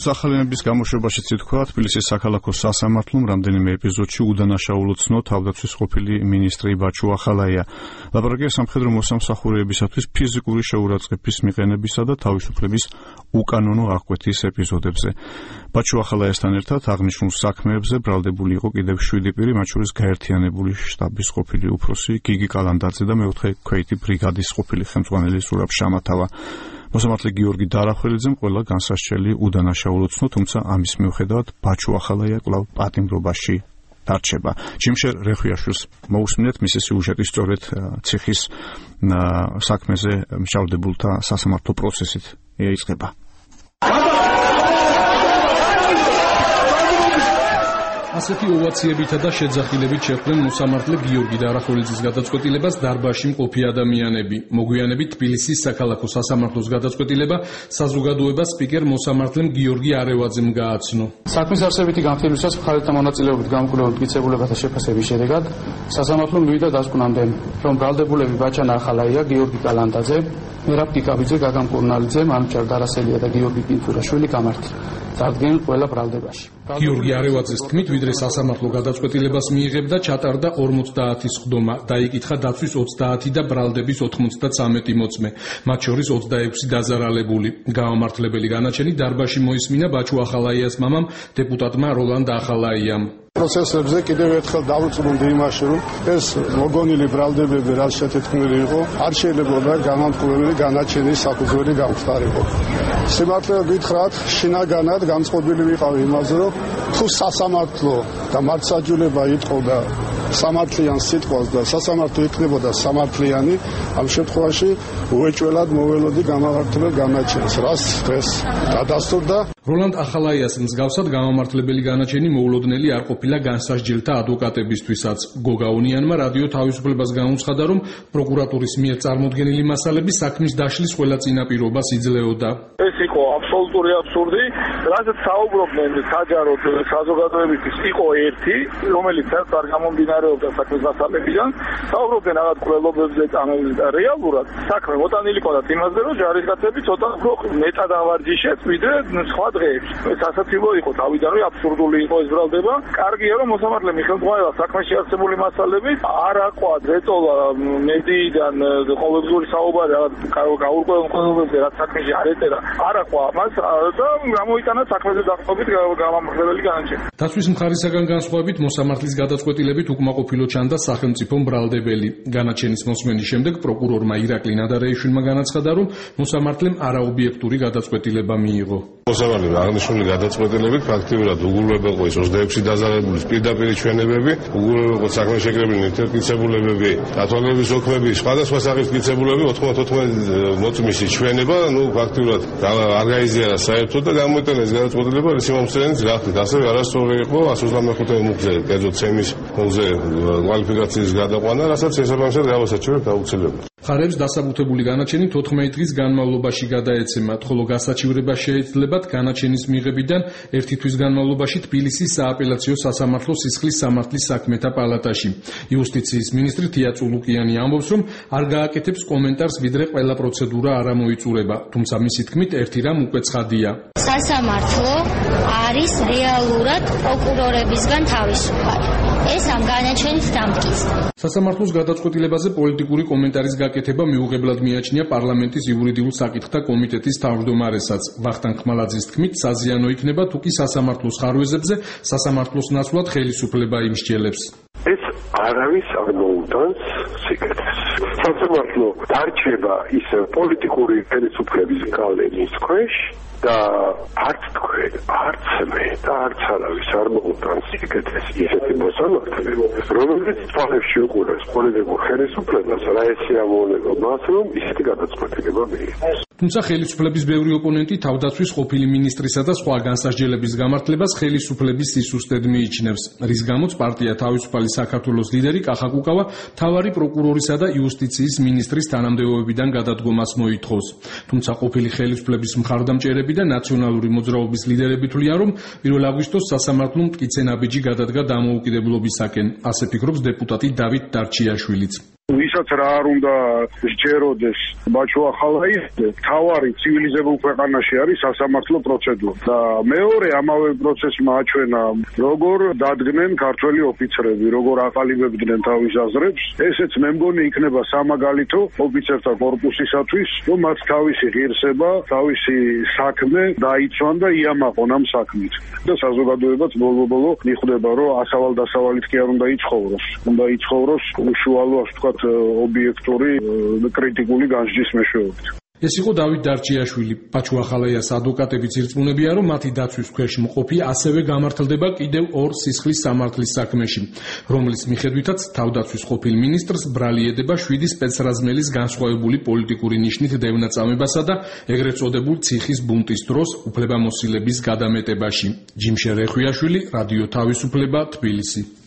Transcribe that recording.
სახალინების გამოშვებაშიც ითქვა, თბილისის საქალაქო სასამართლომ რამდენიმე ეპიზოდში უდანაშაულო ცნო თავდაცვის ყოფილი მინისტრი ბაჩუ ახალაია. ლაპარაკია სამხედრო მოსამსახურეებისათვის ფიზიკური შეურაცხყოფის მიყენებისა და თავისუფლების უკანონო აღკვეთის ეპიზოდებზე. ბაჩუ ახალაიასთან ერთად აღნიშნულ საქმეებზე ბრალდებული იყო კიდევ 7 პირი, მათ შორის გაერთიანებული შტაბის ყოფილი უფროსი გიგი კალანდაძე და მეოთხე ქვეითი ბრიგადის ყოფილი ხელმძღვანელი სურაბ შამათავა. მოსამართლე გიორგი დარახველიძემ ყველა განსასჯელი უდანაშაულო ცნო, თუმცა ამის მიუხედავად ბაჩუ ახალაია კვლავ პატიმრობაში დარჩება. ჯიმშერ რეხვიაშვილს მოусმინეთ მისი სიუჟეტი სწორედ ციხის საქმეზე მშავდებულთა სასამართლო პროცესით იწყება. ასეთი ოვაციებითა და შეძახილებით შეხვდნენ მოსამართლე გიორგი დარახველიძის გადაწყვეტილებას დარბაზში მყოფი ადამიანები. მოგვიანებით თბილისის საქალაქო სასამართლოს გადაწყვეტილება საზოგადოებას სპიკერ მოსამართლემ გიორგი არევაძემ გააცნო. საქმის არსებითი განხილვისას მხარეთა მონაწილეობით გამკვლევ მტკიცებულებათა შეფასების შედეგად სასამართლომ მივიდა დასკვნამდე, რომ ბრალდებულები ბაჩანა ახალაია, გიორგი კალანდაძე, მერაბ კიკაბიძე, გაგამ კურნალიძე, მანუჩარ დარასელია და გიორგი პინტურაშვილი გამართლენ. წარდგნენ ყველა ბრალდებაში. გიორგი არევაძეს თქმით, ვიდრე სასამართლო გადაწყვეტილებას მიიღებდა, ჩატარდა 50 სხდომა, დაიკითხა დაცვის 30 და ბრალდების 93 მოწმე, მათ შორის 26 დაზარალებული. გამომართლებელი განაჩენი დარბაზში მოისმინა ბაჩუ ახალაიას მამამ, დეპუტატმა როლანდ ახალაიამ. პროცესებზე კიდევ ერთხელ დავუწმუნდი იმაში, რომ ეს მოგონილი ბრალდებები რაც შეთქმული იყო, არ შეიძლება გამამტყუებელი განაჩენის საფუძველი გამხდარიყო. სიმართლე გითხრათ, შინაგანად განწყობილი ვიყავი იმაზე, რომ თუ სასამართლო და მართლმსაჯულება იტყოდა სამართლიან სიტყვას და სასამართლო იქნებოდა სამართლიანი, ამ შემთხვევაში უეჭველად მოველოდი გამამართლებელ განაჩენს, რაც დღეს დადასტურდა. როლანდ ახალაიას მსგავსად გამამართლებელი განაჩენი მოულოდნელი არ ყოფილა განსასჯელთა ადვოკატებისთვისაც. გოგაუნიანმა რადიო თავისუფლებას განუცხადა, რომ პროკურატურის მიერ წარმოდგენილი მასალები საქმის დაშლის ყველა წინაპირობას იძლეოდა. ეს იყო აბსოლუტური აბსურდი, რადგან საუბრობდნენ საჯაროდ საზოგადოებისთვის იყო ერთი, რომელიც არ გამომდინარეობდა საქმის მასალებიდან, საუბრობდნენ რაღაც კვლევებზე და რეალურად საქმე მოტანილი ყავდათ იმაზე, რომ ჯარისკაცები ცოტა უფრო მეტად ავარჯიშეთ, ვიდრე სხვა დღეებში. ეს ასაცილო იყო თავიდან, რომ აბსურდული იყო ეს ბრალდება. კარგია, რომ მოსამართლემ ხელმძღვანელად საქმეში არსებული მასალები არ აყვა დეტოლა მედიიდან ყოველდღიური საუბარი რაღაც გაურკვევლობებზე, რაც საქმეში არ ეწერა, არ აყვა ამას და გამოიტანა საქმეზე დაყრდნობით გამამართლებელი განაჩენი. დაცვის მხარისაგან განსხვავებით მოსამართლის გადაწყვეტილებით უკმაყოფილო ჩანდა სახელმწიფო ბრალდებელი. განაჩენის მოსმენის შემდეგ პროკურორმა ირაკლი ნადარეიშვილმა განაცხადა, რომ მოსამართლემ არაობიექტური გადაწყვეტილება მიიღო. მოსამართლემ აღნიშნული გადაწყვეტილებით ფაქტიურად უგულებელყო ის 26 დაზარალებულის პირდაპირ ჩვენებები, უგულებელყო საქმეში შეკრებილი ნივთიერკიცებულებები, დათვალიერების ოქმები, სხვადასხვა სახის კიცებულებები, 94 მოწმის ჩვენება, ფაქტიურად არ გაიზიარა საერთოდ და გამოიტანა ეს გადაწყვეტილება სიმომსწრენით გახდით. ასევე არასწორი იყო 125 მუხზე, კერძო ცემის მუხზე კვალიფიკაციის გადაყვანა, რასაც შესაბამისად გავასაჩივრებ დაუცილებლად. მხარებს დასაბუთებული განაჩენი 14 დღის განმავლობაში გადაეცემათ, ხოლო გასაჩივრება შეეძლებათ განაჩენის მიღებიდან 1 თვის განმავლობაში თბილისის სააპელაციო სასამართლო სისხლის სამართლის საქმეთა პალატაში. იუსტიციის მინისტრი თია წულუკიანი ამბობს, რომ არ გააკეთებს კომენტარს, ვიდრე ყველა პროცედურა არ ამოიწურება, თუმცა მისი თქმით ერთი რამ უკვე ცხადია. სასამართლო არის რეალურად პროკურორებისგან თავისუფალი. ეს ამ განაჩენით დამტკიცდა. სასამართლოს გადაწყვეტილებაზე პოლიტიკური კომენტარის გაკეთება მიუღებლად მიაჩნია პარლამენტის იურიდიულ საკითხთა კომიტეტის თავმჯდომარესაც. ვახტანგ ხმალაძის თქმით, საზიანო იქნება თუ კი სასამართლოს ხარვეზებზე სასამართლოს ნაცვლად ხელისუფლება იმსჯელებს. ეს არავის არ მოუტანს სიკეთეს. სასამართლო დარჩება ის პოლიტიკური ხელისუფლების გავლენის ქვეშ და არც თქვენ, არც მე და არც არავის არ მოუტანს სიკეთეს ისეთი მოსამართლე, რომელიც თვალებში უყურებს პოლიტიკურ ხელისუფლებას, რა ესიამოვნება მას, რომ ისეთი გადაწყვეტილება მიიღოს. თუმცა ხელისუფლების ბევრი ოპონენტი თავდაცვის ყოფილი მინისტრისა და სხვა განსასჯელების გამართლებას ხელისუფლების სისუსტედ მიიჩნევს, რის გამოც პარტია თავისუფალი საქართველოს ლიდერი კახა კუკავა მთავარი პროკურორისა და იუსტიციის მინისტრის თანამდებობებიდან გადადგომას მოითხოვს. თუმცა ყოფილი ხელისუფლების მხარდამჭერები და ნაციონალური მოძრაობის ლიდერები თვლიან, რომ 1 აგვისტოს სასამართლომ მტკიცე ნაბიჯი გადადგა დამოუკიდებლობისაკენ, ასე ფიქრობს დეპუტატი დავით დარჩიაშვილიც. ვის როდესაც რა არ უნდა სჯეროდეს ბაჩუახალაიას, თავარი ცივილიზებულ ქვეყანაში არის სასამართლო პროცედურა და მეორე ამავე პროცესმა აჩვენა როგორ დადგნენ ქართველი ოფიცრები, როგორ აყალიბებდნენ თავის აზრებს. ესეც მე მგონი იქნება სამაგალითო ოფიცერთა კორპუსისათვის, რომ მათ თავისი ღირსება, თავისი საქმე დაიცვან და იამაყონ ამ საქმით. და საზოგადოებაც ბოლო-ბოლო მიხვდება, რომ ასავალ-დასავალით კი არ უნდა იცხოვროს. უნდა იცხოვროს უშუალო, ასე ვთქვათ, ობიექტური კრიტიკული განსჯის მეშვეობით. ეს იყო დავით დარჩიაშვილი. ბაჩუახალაიას ადვოკატებიც ირწმუნებიან, რომ მათი დაცვის ქვეშ მყოფი ასევე გამართლდება კიდევ ორ სისხლის სამართლის საქმეში, რომლის მიხედვითაც თავდაცვის ყოფილ მინისტრს ბრალი ედება 7 სპეცრაზმელის განსხვავებული პოლიტიკური ნიშნით დევნაწამებასა და ეგრეთ წოდებულ ციხის ბუნტის დროს უფლებამოსილების გადამეტებაში. ჯიმშე რეხვიაშვილი, რადიო თავისუფლება, თბილისი.